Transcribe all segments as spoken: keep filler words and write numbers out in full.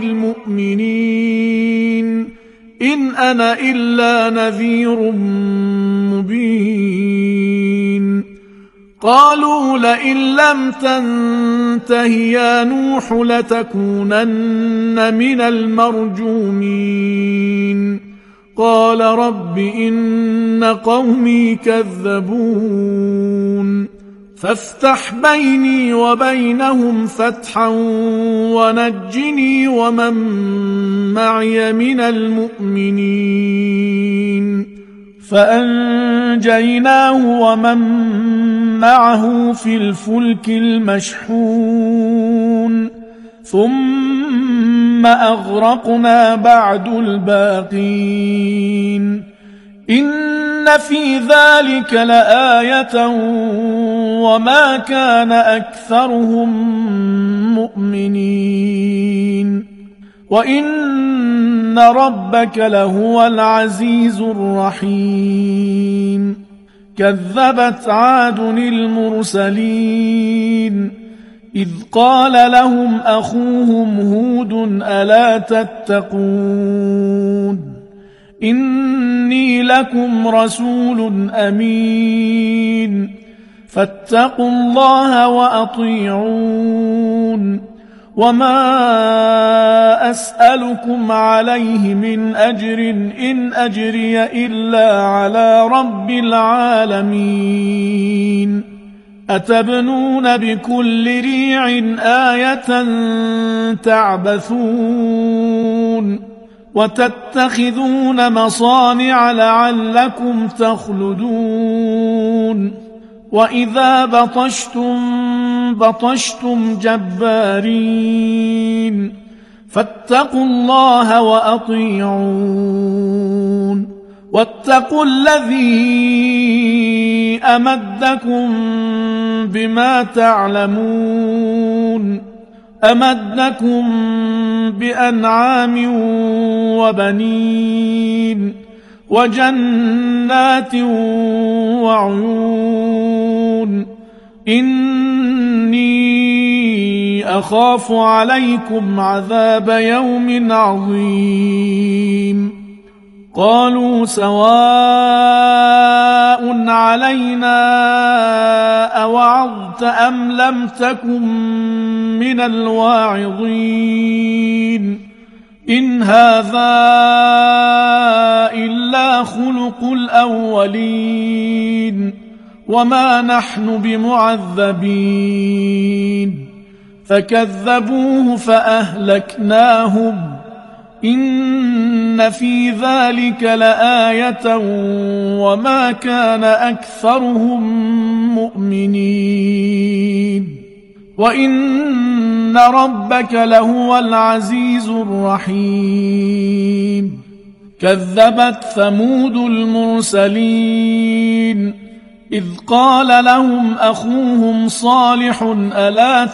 المؤمنين إن أنا إلا نذير مبين قالوا لئن لم تنته يا نوح لتكونن من المرجومين قال رب إن قومي كذبون فافتح بيني وبينهم فتحا ونجني ومن معي من المؤمنين فأنجيناه ومن معه في الفلك المشحون ثم أغرقنا بعد الباقين إن في ذلك لآية وما كان أكثرهم مؤمنين وإن ربك لهو العزيز الرحيم كذبت عاد المرسلين إذ قال لهم أخوهم هود ألا تتقون إني لكم رسول أمين فاتقوا الله وأطيعون وما أسألكم عليه من أجر إن أجري إلا على رب العالمين أتبنون بكل ريع آية تعبثون وتتخذون مصانع لعلكم تخلدون وإذا بطشتم بطشتم جبارين فاتقوا الله وأطيعون واتقوا الذي أمدكم بما تعلمون أمدكم بأنعام وبنين وجنات وعيون إني أخاف عليكم عذاب يوم عظيم قالوا سواء علينا أوعظت أم لم تكن من الواعظين إن هذا إلا خلق الأولين وما نحن بمعذبين فكذبوه فأهلكناهم إن في ذلك لآية وما كان أكثرهم مؤمنين وإن ربك لهو العزيز الرحيم كذبت ثمود المرسلين إذ قال لهم أخوهم صالح ألا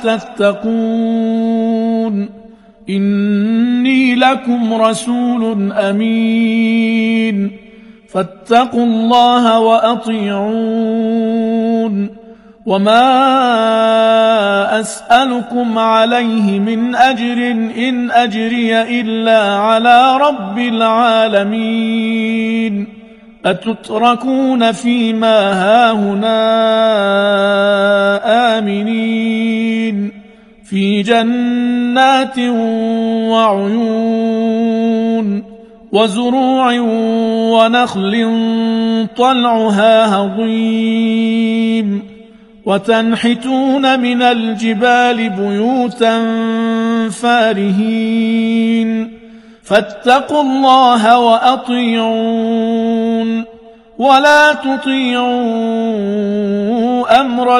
تتقون إني لكم رسول أمين فاتقوا الله وأطيعون وما أسألكم عليه من أجر إن أجري إلا على رب العالمين أتتركون فيما هاهنا آمنين في جنات وعيون وزروع ونخل طلعها هضيم وتنحتون من الجبال بيوتا فارهين فاتقوا الله وأطيعون ولا تطيعوا أمر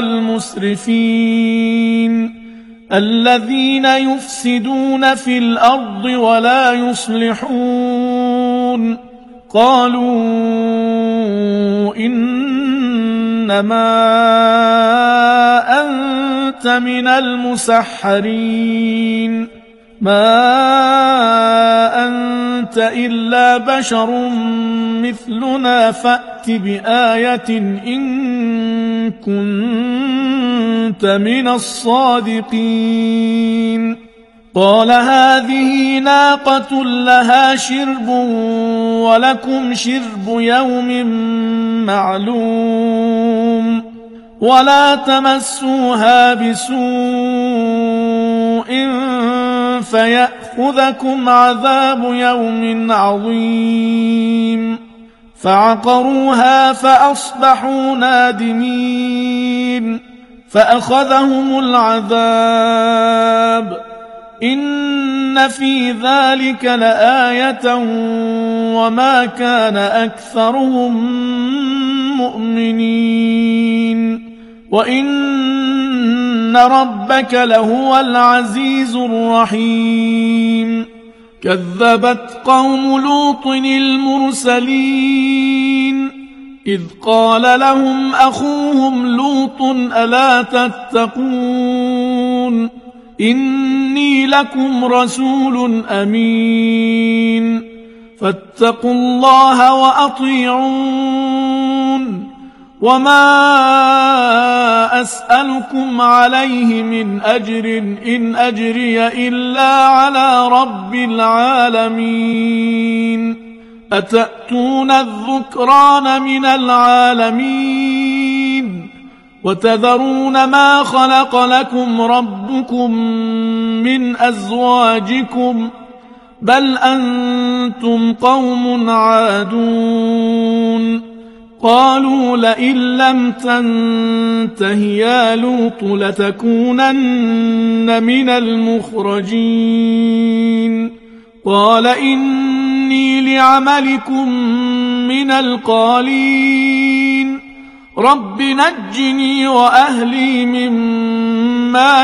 المسرفين الذين يفسدون في الأرض ولا يصلحون قالوا إنما أنت من المسحرين ما أنت إلا بشر مثلنا فأت بآية إن كنت من الصادقين قال هذه ناقة لها شرب ولكم شرب يوم معلوم ولا تمسوها بسوء فيأخذكم عذاب يوم عظيم فعقروها فأصبحوا نادمين فأخذهم العذاب إن في ذلك لآية وما كان أكثرهم مؤمنين وإن ربك لهو العزيز الرحيم كذبت قوم لوط المرسلين إذ قال لهم أخوهم لوط ألا تتقون إني لكم رسول أمين فاتقوا الله وأطيعون وما أسألكم عليه من أجر إن أجري إلا على رب العالمين أتأتون الذكران من العالمين وتذرون ما خلق لكم ربكم من أزواجكم بل أنتم قوم عادون قالوا لئن لم تنته يا لوط لتكونن من المخرجين قال إني لعملكم من القالين رب نجني وأهلي مما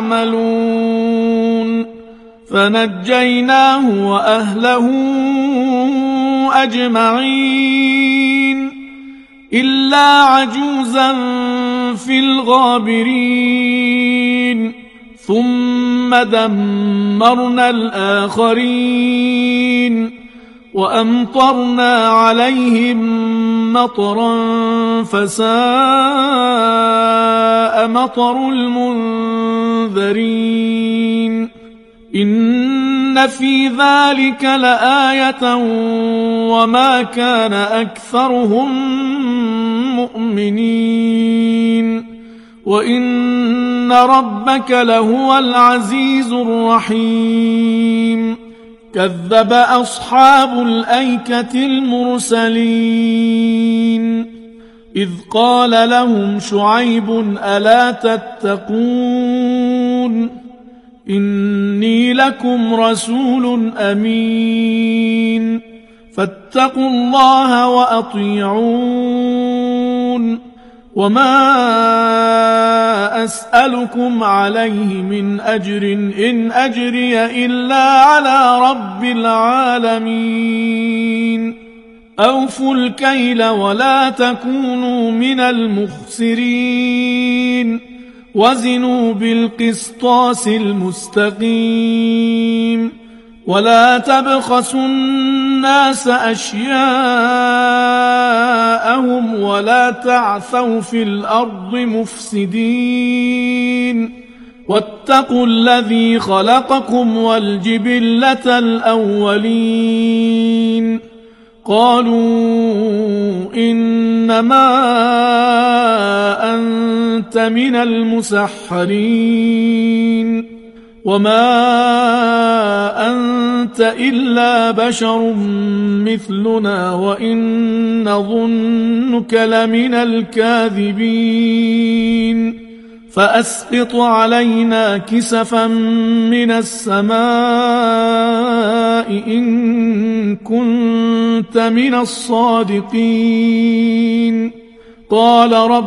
يعملون فنجيناه وأهله أجمعين إلا عجوزا في الغابرين ثم دمرنا الآخرين وأمطرنا عليهم مطرا فساء مطر المنذرين إن في ذلك لآية وما كان أكثرهم مؤمنين وإن ربك لهو العزيز الرحيم كذب أصحاب الأيكة المرسلين إذ قال لهم شعيب ألا تتقون إني لكم رسول أمين فاتقوا الله وأطيعون وما أسألكم عليه من أجر إن أجري إلا على رب العالمين أوفوا الكيل ولا تكونوا من المخسرين وزنوا بالقسطاس المستقيم ولا تبخسوا الناس أشياءهم ولا تعثوا في الأرض مفسدين واتقوا الذي خلقكم والجبلة الأولين قالوا إنما أنت من المسحرين وما أنت إلا بشر مثلنا وإن نظنك لمن الكاذبين فأسقط علينا كسفا من السماء إن كنت من الصادقين قال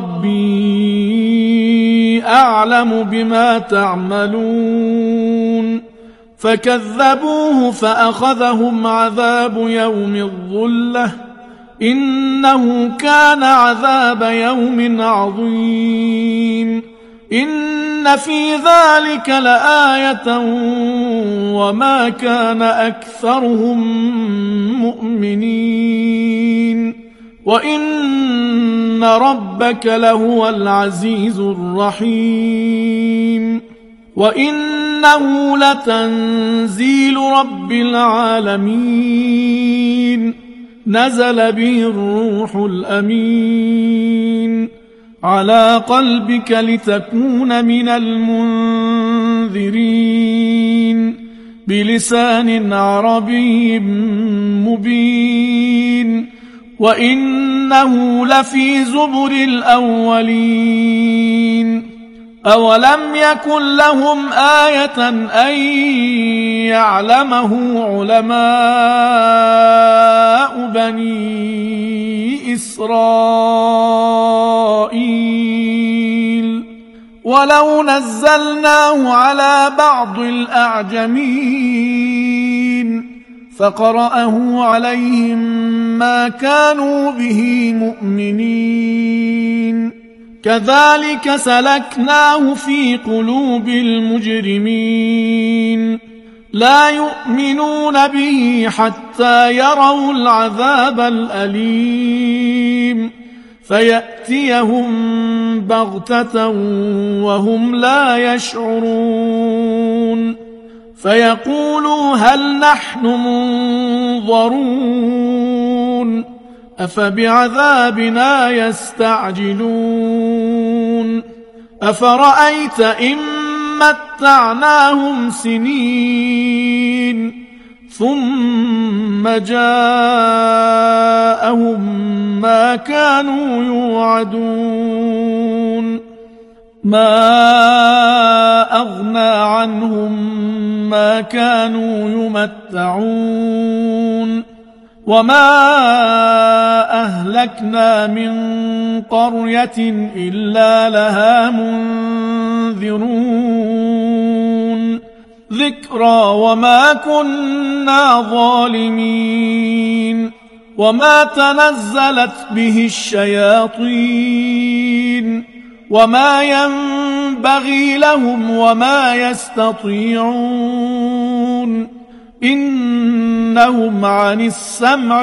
ربي أعلم بما تعملون فكذبوه فأخذهم عذاب يوم الظلة إنه كان عذاب يوم عظيم إن في ذلك لآية وما كان أكثرهم مؤمنين وإن ربك لهو العزيز الرحيم وإنه لتنزيل رب العالمين نزل به الروح الأمين على قلبك لتكون من المنذرين بلسان عربي مبين وإنه لفي زبر الأولين أولم يكن لهم آية أن يعلمه علماء بني إسرائيل ولو نزلناه على بعض الأعجمين فقرأه عليهم ما كانوا به مؤمنين كذلك سلكناه في قلوب المجرمين لا يؤمنون به حتى يروا العذاب الأليم فيأتيهم بغتة وهم لا يشعرون فيقولوا هل نحن منظرون أفبعذابنا يستعجلون أفرأيت إن متعناهم سنين ثم جاءهم ما كانوا يوعدون ما أغنى عنهم ما كانوا يمتعون وما أهلكنا من قرية إلا لها منذرون ذكرى وما كنا ظالمين وما تنزلت به الشياطين وما ينبغي لهم وما يستطيعون إنهم عن السمع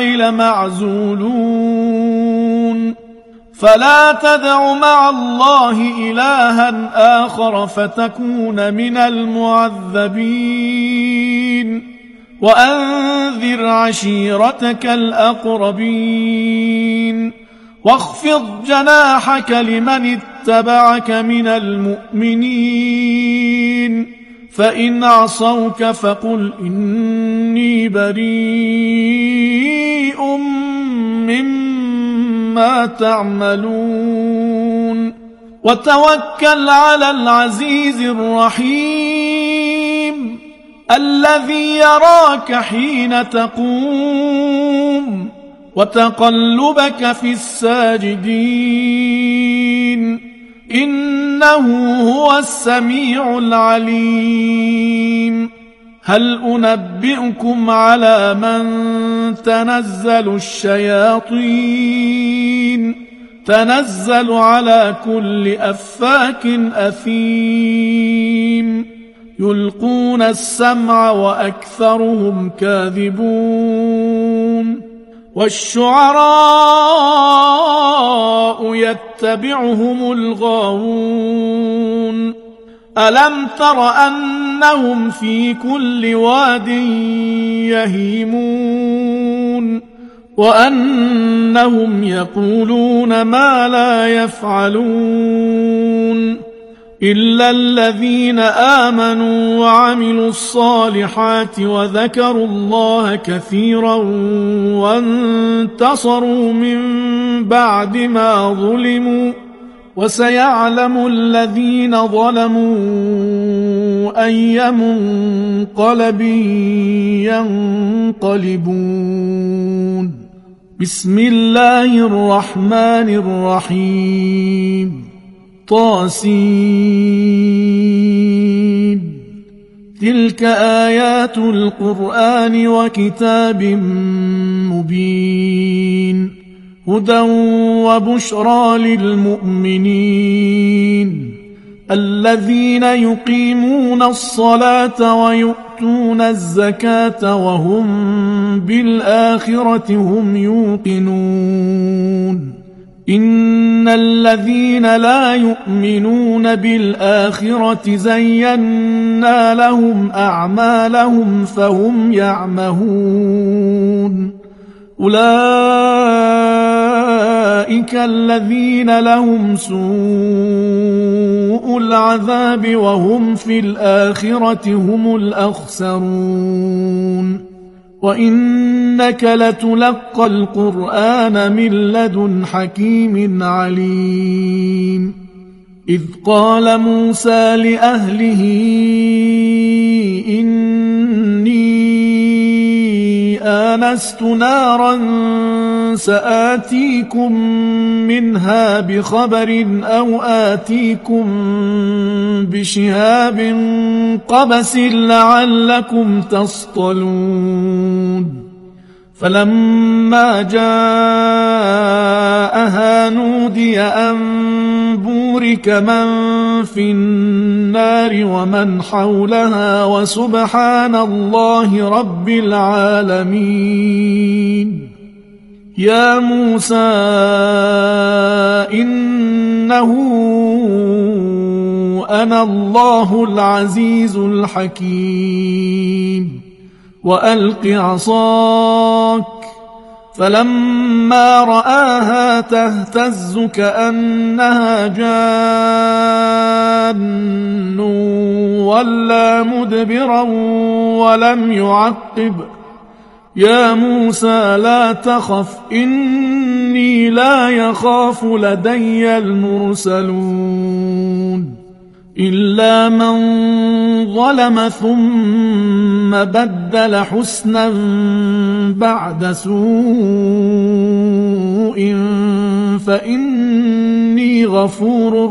لمعزولون فلا تدع مع الله إلها آخر فتكون من المعذبين وأنذر عشيرتك الأقربين واخفض جناحك لمن اتبعك من المؤمنين فإن عصوك فقل إني بريء مما تعملون وتوكل على العزيز الرحيم الذي يراك حين تقوم وتقلبك في الساجدين إنه هو السميع العليم هل أنبئكم على من تنزل الشياطين تنزل على كل أفاك أثيم يلقون السمع وأكثرهم كاذبون والشعراء يتبعهم الغاوون ألم تر أنهم في كل واد يهيمون وأنهم يقولون ما لا يفعلون إلا الذين آمنوا وعملوا الصالحات وذكروا الله كثيرا وانتصروا من بعد ما ظلموا وسيعلم الذين ظلموا أي منقلب ينقلبون بسم الله الرحمن الرحيم طاسين تلك آيات القرآن وكتاب مبين هدى وبشرى للمؤمنين الذين يقيمون الصلاة ويؤتون الزكاة وهم بالآخرة هم يوقنون إن الذين لا يؤمنون بالآخرة زينا لهم أعمالهم فهم يعمهون أولئك الذين لهم سوء العذاب وهم في الآخرة هم الأخسرون وإنك لتلقى القرآن من لدن حكيم عليم إذ قال موسى لأهله إني آنست نارا سآتيكم منها بخبر أو آتيكم بشهاب قبس لعلكم تصطلون فلما جاءها نودي أن بورك من في النار ومن حولها وسبحان الله رب العالمين يا موسى إنه أنا الله العزيز الحكيم وألق عصاك فلما رآها تهتز كأنها جان ولا مدبرا ولم يعقب يا موسى لا تخف إني لا يخاف لدي المرسلون إلا من ظلم ثم بدل حسنا بعد سوء فإني غفور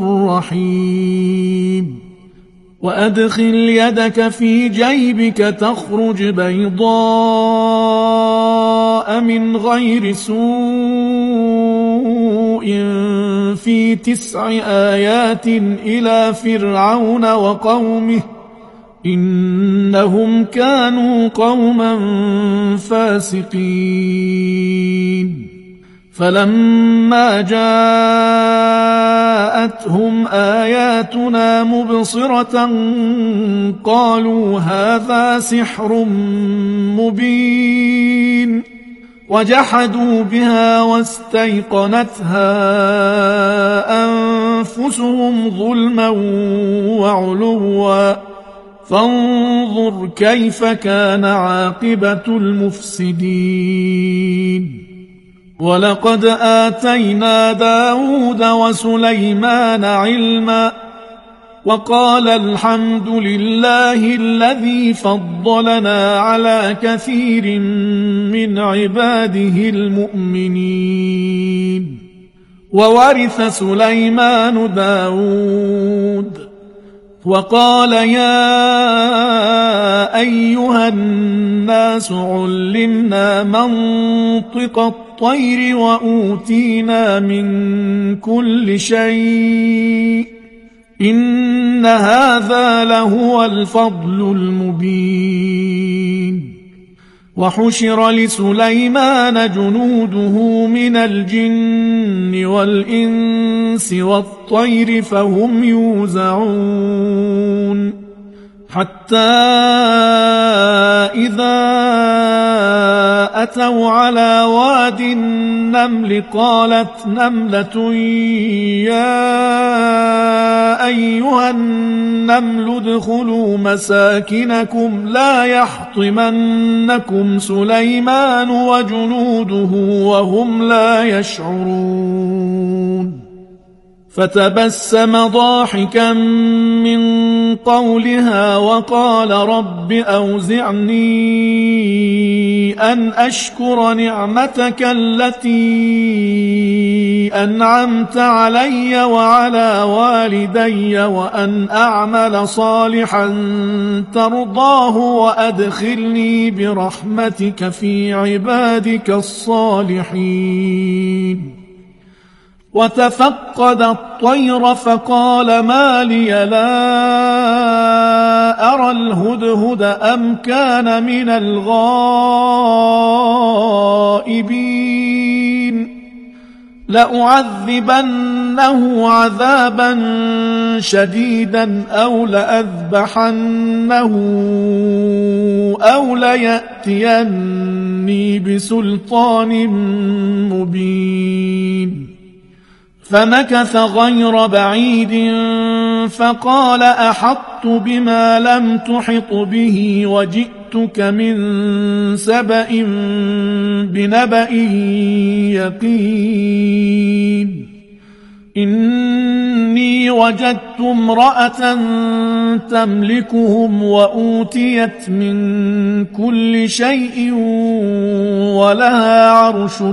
رحيم وأدخل يدك في جيبك تخرج بيضاء من غير سوء في تسع آيات إلى فرعون وقومه إنهم كانوا قوما فاسقين فلما جاءتهم آياتنا مبصرة قالوا هذا سحر مبين وجحدوا بها واستيقنتها أنفسهم ظلما وعلوا فانظر كيف كان عاقبة المفسدين ولقد آتينا داود وسليمان علما وقال الحمد لله الذي فضلنا على كثير من عباده المؤمنين وورث سليمان داود وقال يا أيها الناس علمنا منطق الطير وأوتينا من كل شيء إن هذا لهو الفضل المبين وحشر لسليمان جنوده من الجن والإنس والطير فهم يوزعون حتى إذا أتوا على واد النمل قالت نملة يا أيها النمل ادخلوا مساكنكم لا يحطمنكم سليمان وجنوده وهم لا يشعرون فتبسم ضاحكا من قولها وقال رب أوزعني أن أشكر نعمتك التي أنعمت علي وعلى والدي وأن أعمل صالحا ترضاه وأدخلني برحمتك في عبادك الصالحين وتفقد الطير فقال ما لي لا أرى الهدهد أم كان من الغائبين لأعذبنه عذابا شديدا أو لأذبحنه أو ليأتيني بسلطان مبين. فمكث غير بعيد فقال أحطت بما لم تحط به وجئتك من سبأ بنبأ يقين. إني وجدت امرأة تملكهم وأوتيت من كل شيء ولها عرش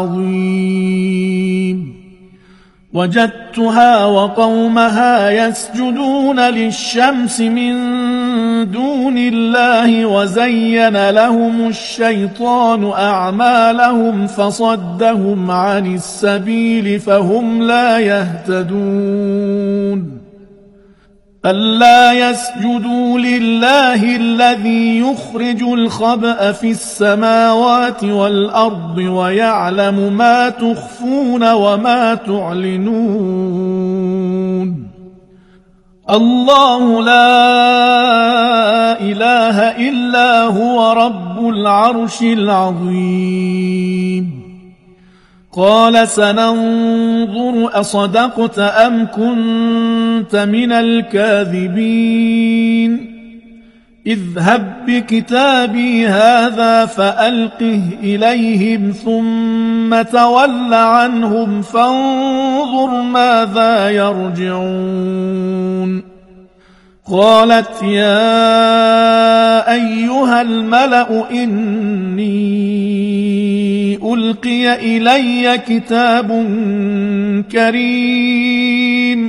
عظيم. وجدتها وقومها يسجدون للشمس من دون الله وزين لهم الشيطان أعمالهم فصدهم عن السبيل فهم لا يهتدون. ألا يسجدوا لله الذي يخرج الخبأ في السماوات والأرض ويعلم ما تخفون وما تعلنون. الله لا إله إلا هو رب العرش العظيم. قال سننظر أصدقت أم كنت من الكاذبين. اذهب بكتابي هذا فألقه إليهم ثم تول عنهم فانظر ماذا يرجعون. قالت يا أيها الملأ إني ألقي إلي كتاب كريم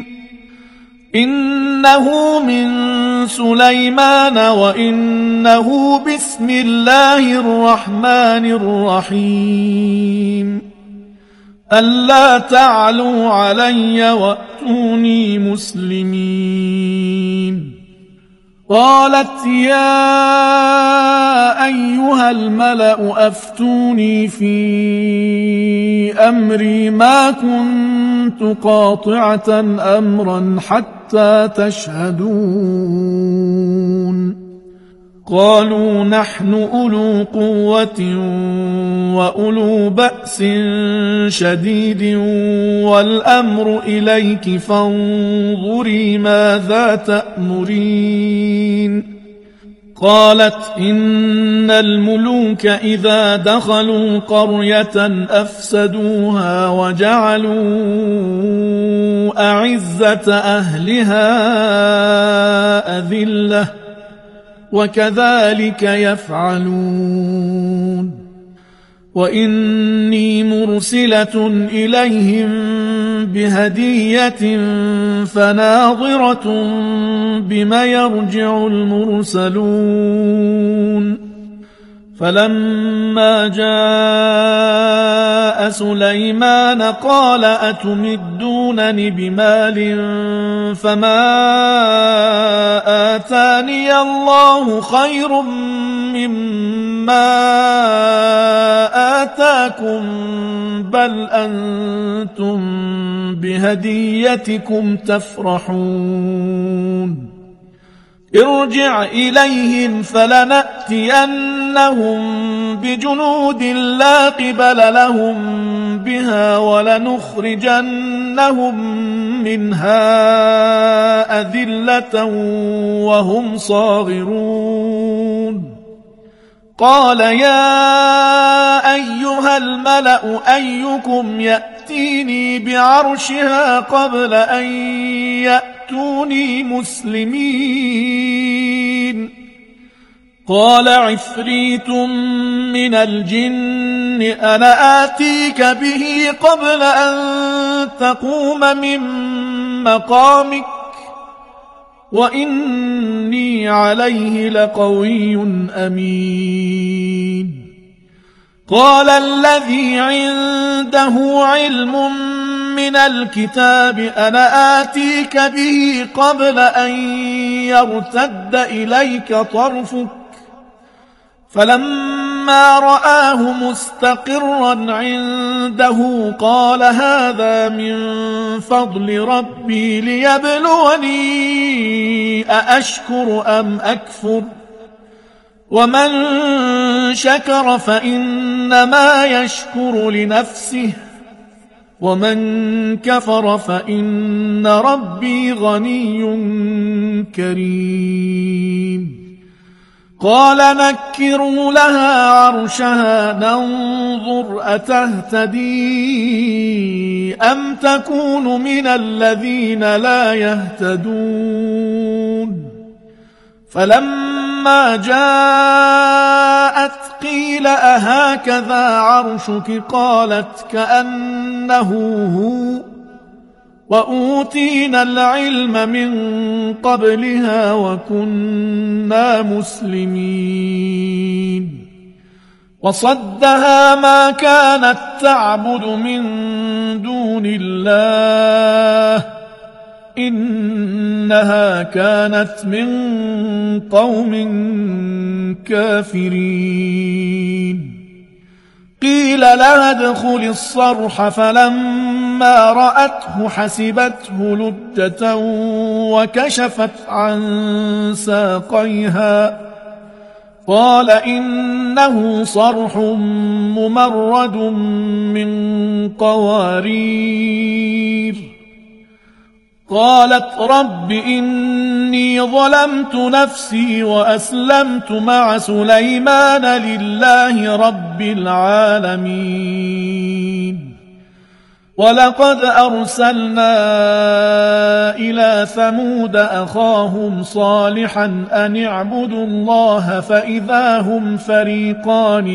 إنه من سليمان وإنه بسم الله الرحمن الرحيم. ألا تعلوا علي وأتوني مسلمين. قالت يا أيها الملأ أفتوني في أمري ما كنت قاطعة أمرا حتى تشهدون. قالوا نحن أولو قوة وأولو بأس شديد والأمر إليك فانظري ماذا تأمرين. قالت إن الملوك إذا دخلوا قرية أفسدوها وجعلوا أعزة أهلها أذلة وكذلك يفعلون. وإني مرسلة إليهم بهدية فناظرة بما يرجع المرسلون. فلما جاء سليمان قال أتمدونني بمال فما آتاني الله خير مما آتاكم بل أنتم بهديتكم تفرحون. ارجع إليهم فلنأتينهم بجنود لا قبل لهم بها ولنخرجنهم منها أذلة وهم صاغرون. قال يا أيها الملأ أيكم يأتيني بعرشها قبل أن يأتوني مسلمين. قال عفريت من الجن أنا آتيك به قبل أن تقوم من مقامك وإني عليه لقوي أمين. قال الذي عنده علم من الكتاب أنا آتيك به قبل أن يرتد إليك طرفك فلما فلما رآه مستقرا عنده قال هذا من فضل ربي ليبلوني أأشكر أم أكفر ومن شكر فإنما يشكر لنفسه ومن كفر فإن ربي غني كريم قال نكروا لها عرشها ننظر أتهتدي أم تكون من الذين لا يهتدون فلما جاءت قيل أهكذا عرشك قالت كأنه هو وأوتينا العلم من قبلها وكنا مسلمين وصدها ما كانت تعبد من دون الله إنها كانت من قوم كافرين قيل لها ادخل الصرح فلما رأته حسبته لجة وكشفت عن ساقيها قال إنه صرح ممرد من قوارير قالت رب إني ظلمت نفسي وأسلمت مع سليمان لله رب العالمين ولقد أرسلنا إلى ثمود أخاهم صالحا أن اعبدوا الله فإذا هم فريقان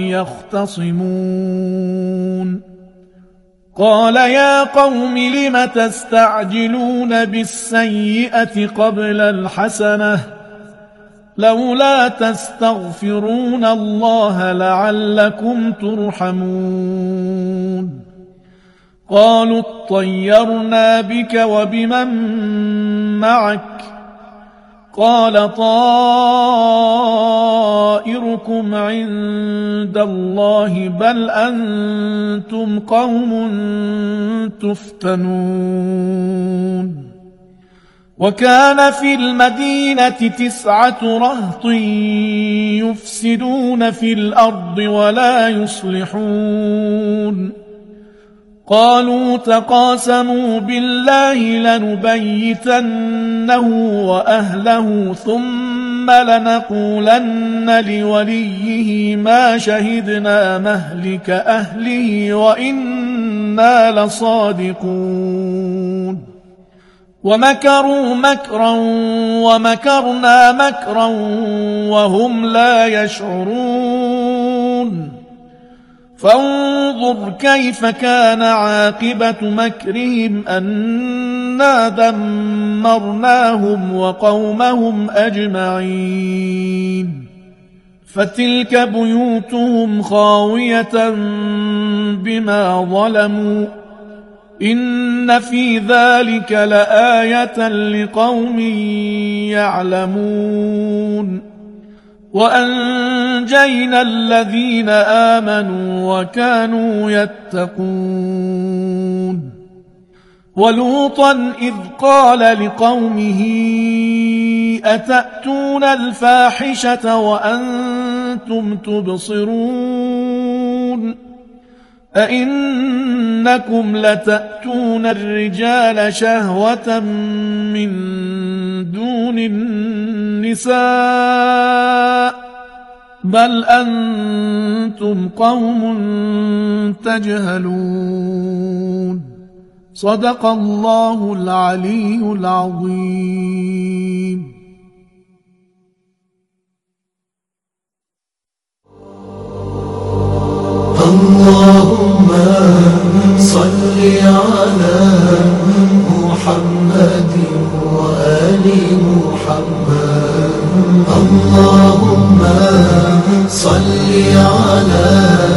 يختصمون قال يا قوم لم تستعجلون بالسيئة قبل الحسنة لولا تستغفرون الله لعلكم ترحمون قالوا اطيرنا بك وبمن معك قال طائركم عند الله بل أنتم قوم تفتنون وكان في المدينة تسعة رهط يفسدون في الأرض ولا يصلحون قالوا تقاسموا بالله لنبيتنه وأهله ثم لنقولن لوليه ما شهدنا مهلك أهله وإنا لصادقون ومكروا مكرا ومكرنا مكرا وهم لا يشعرون فانظر كيف كان عاقبة مكرهم أنا دمرناهم وقومهم أجمعين فتلك بيوتهم خاوية بما ظلموا إن في ذلك لآية لقوم يعلمون وأنجينا الذين آمنوا وكانوا يتقون ولوطا إذ قال لقومه أتأتون الفاحشة وأنتم تبصرون أئنكم لتأتون الرجال شهوة من دون النساء بل أنتم قوم تجهلون صدق الله العلي العظيم. اللهم صل على محمد وآل محمد. اللهم صل على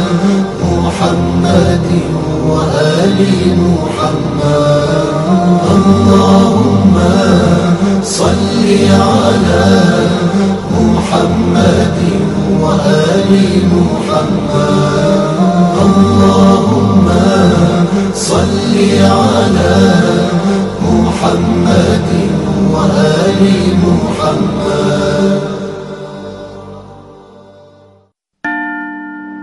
محمد وآل محمد. اللهم صل على محمد وآل محمد. اللهم صل على محمد وآل محمد.